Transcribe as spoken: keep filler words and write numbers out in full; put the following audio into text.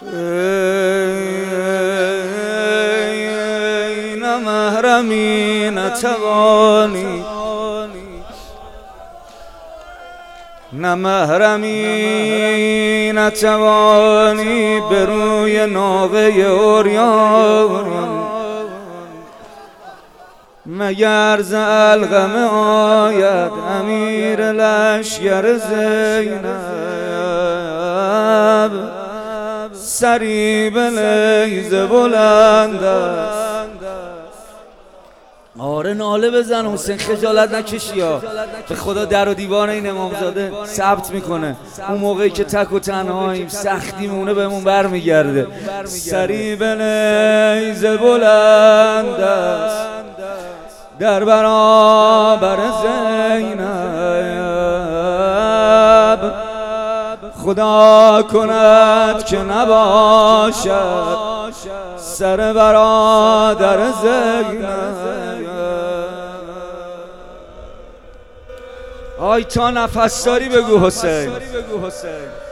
نه محرمی نتوانی، نه محرمی نتوانی به روی ناقه عریان، مگر ز القمه آید امیر لشکر زینب، سری به نیزه بلند است. آره ناله بزن حسین، خجالت نکشی ها، به خدا در و دیوار این امامزاده ثبت میکنه اون موقعی که تک و تنهاییم سختی مونه بهمون برمیگرده. سری به نیزه بلند است در برابر زینب، خدا کند که نباشد سر برادر زینب. آی تا نفس داری بگو حسین.